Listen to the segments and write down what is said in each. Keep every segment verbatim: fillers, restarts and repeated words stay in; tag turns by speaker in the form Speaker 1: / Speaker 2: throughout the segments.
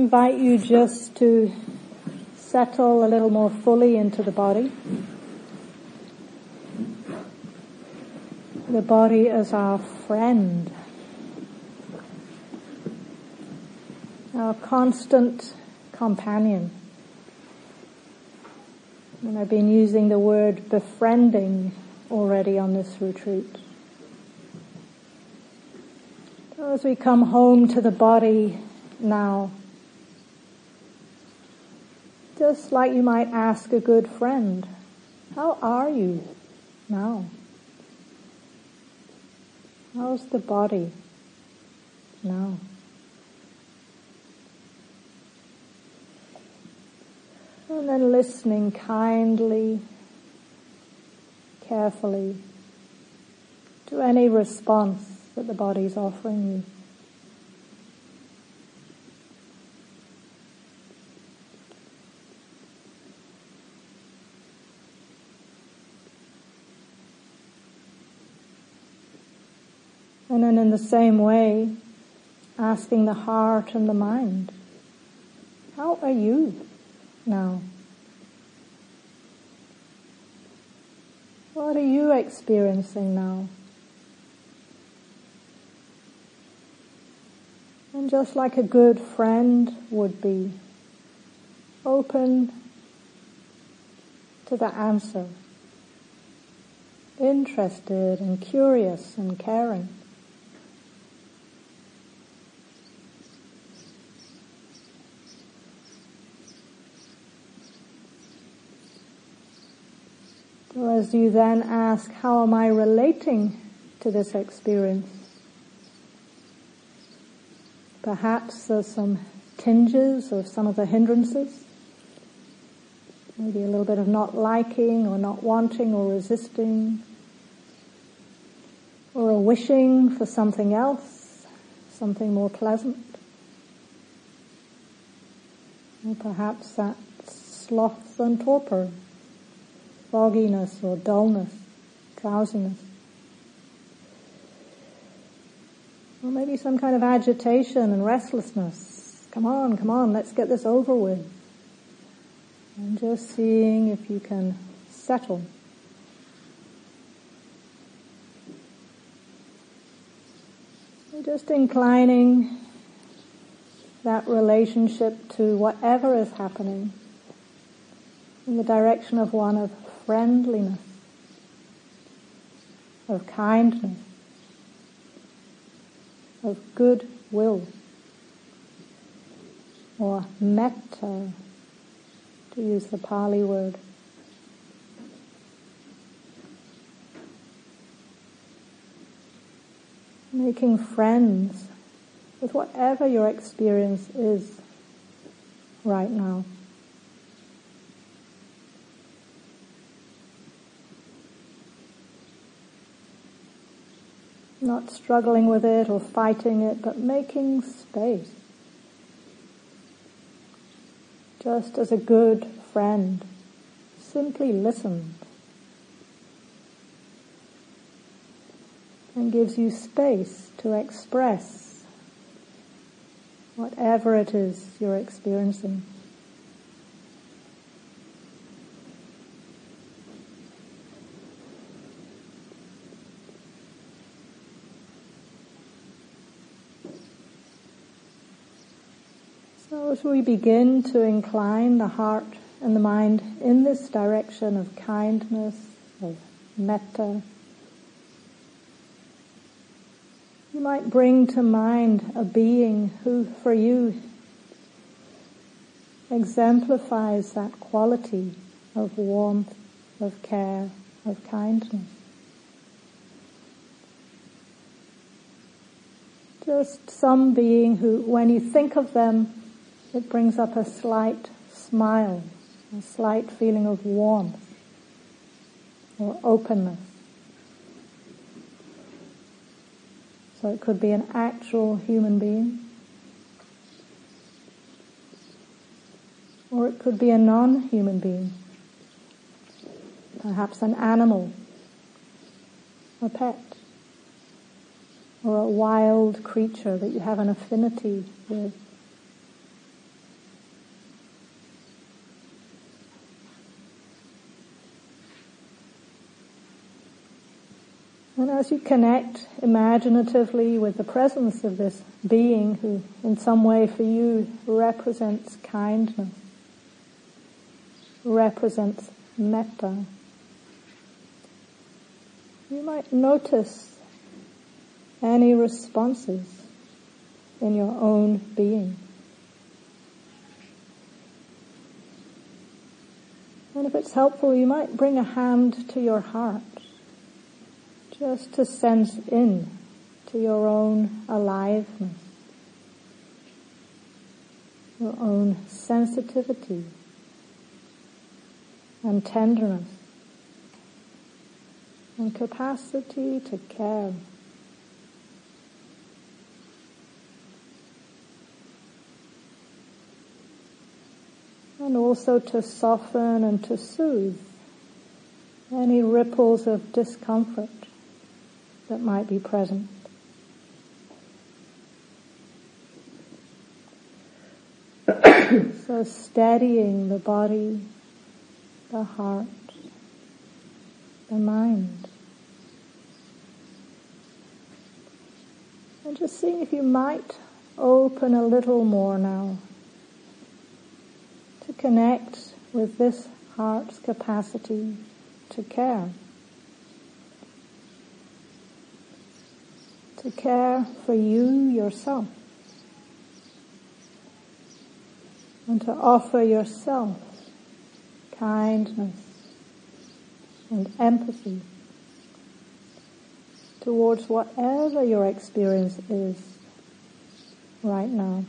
Speaker 1: invite you just to settle a little more fully into the body. The body as our friend, our constant companion. And I've been using the word befriending already on this retreat. So as we come home to the body now, just like you might ask a good friend, how are you now? How's the body now? And then listening kindly, carefully to any response that the body's offering you. And then in the same way, asking the heart and the mind, how are you now? What are you experiencing now? And just like a good friend would be, open to the answer, interested and curious and caring. So as you then ask, how am I relating to this experience? Perhaps there's some tinges of some of the hindrances. Maybe a little bit of not liking or not wanting or resisting. Or a wishing for something else, something more pleasant. Or perhaps that sloth and torpor, fogginess or dullness, drowsiness. Or maybe some kind of agitation and restlessness. Come on, come on, let's get this over with. And just seeing if you can settle. So just inclining that relationship to whatever is happening in the direction of one of friendliness, of kindness, of goodwill, or metta, to use the Pali word. Making friends with whatever your experience is right now. Not struggling with it or fighting it, but making space. Just as a good friend simply listens and gives you space to express whatever it is you're experiencing. So as we begin to incline the heart and the mind in this direction of kindness, of metta, you might bring to mind a being who, for you, exemplifies that quality of warmth, of care, of kindness. Just some being who, when you think of them, it brings up a slight smile, a slight feeling of warmth or openness. So it could be an actual human being, or it could be a non-human being, perhaps an animal, a pet, or a wild creature that you have an affinity with. And as you connect imaginatively with the presence of this being who in some way for you represents kindness, represents metta, you might notice any responses in your own being. And if it's helpful, you might bring a hand to your heart, just to sense in to your own aliveness, your own sensitivity and tenderness and capacity to care. And also to soften and to soothe any ripples of discomfort that might be present. So steadying the body, the heart, the mind. And just seeing if you might open a little more now to connect with this heart's capacity to care. To care for you yourself. And to offer yourself kindness and empathy towards whatever your experience is right now.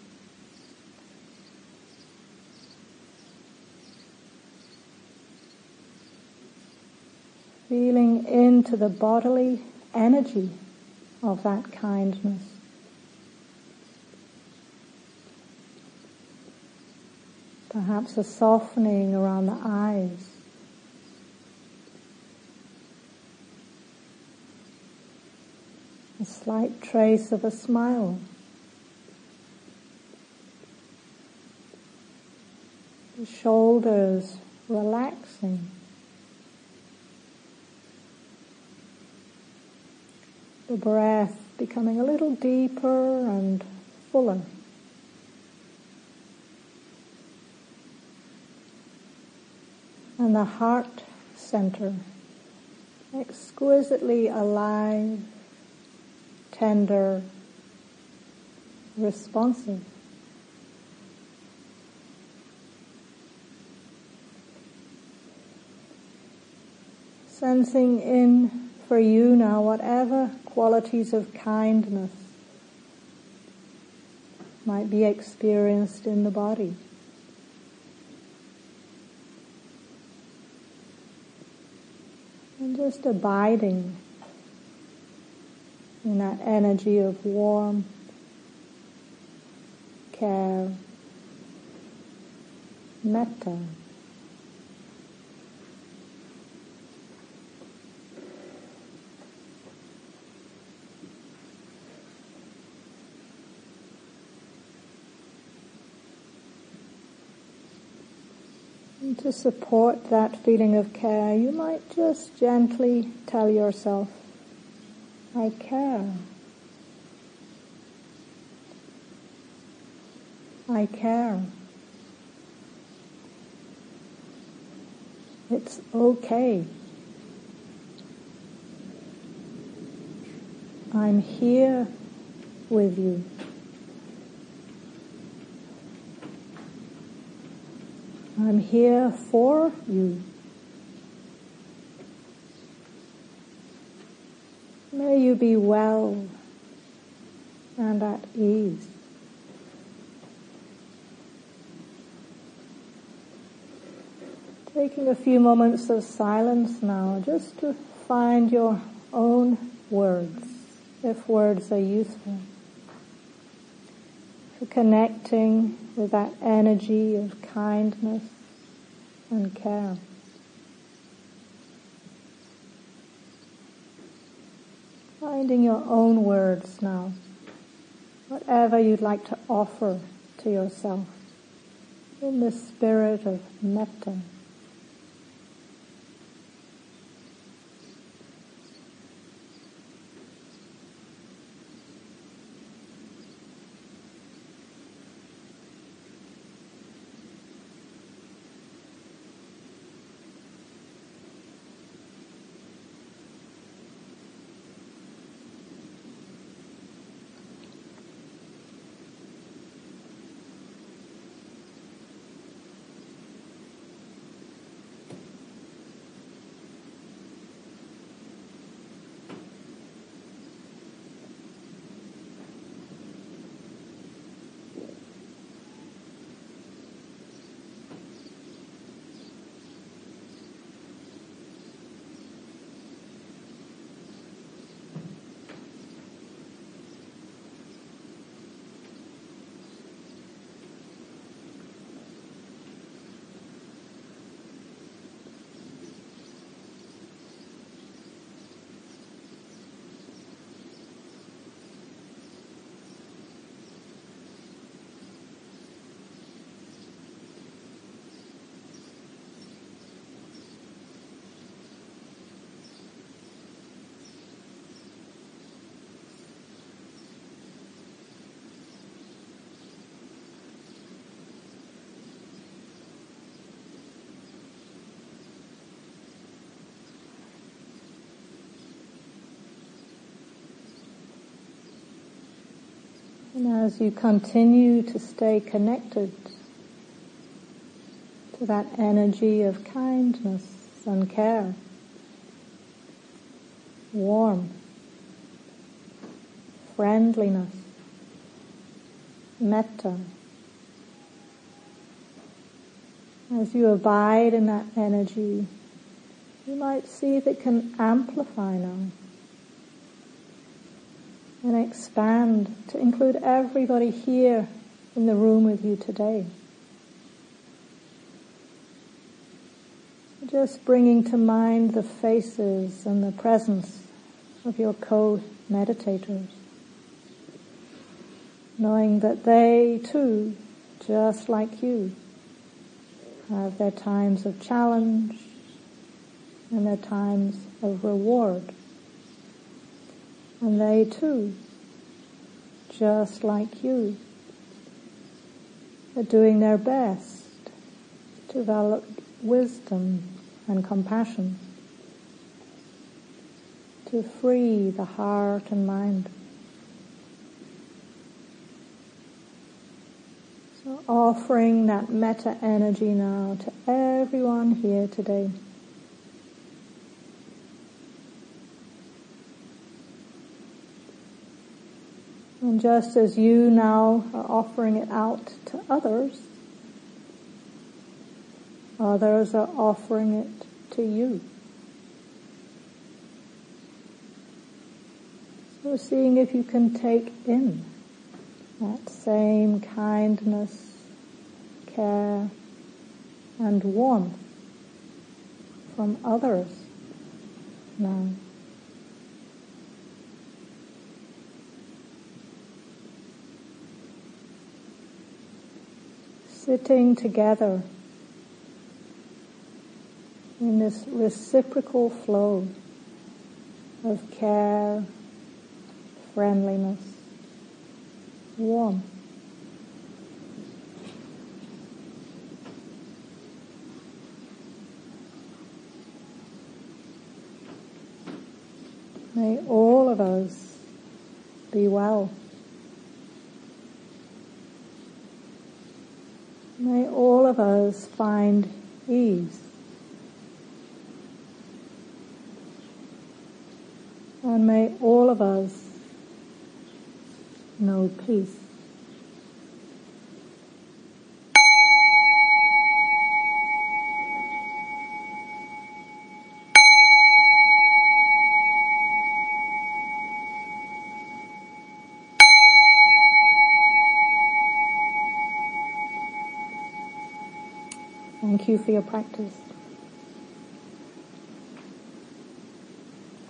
Speaker 1: Feeling into the bodily energy of that kindness. Perhaps a softening around the eyes. A slight trace of a smile. The shoulders relaxing. The breath becoming a little deeper and fuller. And the heart center, exquisitely alive, tender, responsive. Sensing in for you now whatever qualities of kindness might be experienced in the body. And just abiding in that energy of warmth, care, metta. And to support that feeling of care, you might just gently tell yourself, I care. I care. It's okay. I'm here with you. I'm here for you. May you be well and at ease. Taking a few moments of silence now, just to find your own words, if words are useful. For connecting with that energy of kindness and care. Finding your own words now, whatever you'd like to offer to yourself in the spirit of metta. And as you continue to stay connected to that energy of kindness and care, warmth, friendliness, metta, as you abide in that energy, you might see if it can amplify now and expand to include everybody here in the room with you today. Just bringing to mind the faces and the presence of your co-meditators, knowing that they too, just like you, have their times of challenge and their times of reward. And they too, just like you, are doing their best to develop wisdom and compassion, to free the heart and mind. So offering that metta energy now to everyone here today. And just as you now are offering it out to others, others are offering it to you. So seeing if you can take in that same kindness, care, and warmth from others now. Sitting together in this reciprocal flow of care, friendliness, warmth. May all of us be well. May all of us find ease. And may all of us know peace. Thank you for your practice.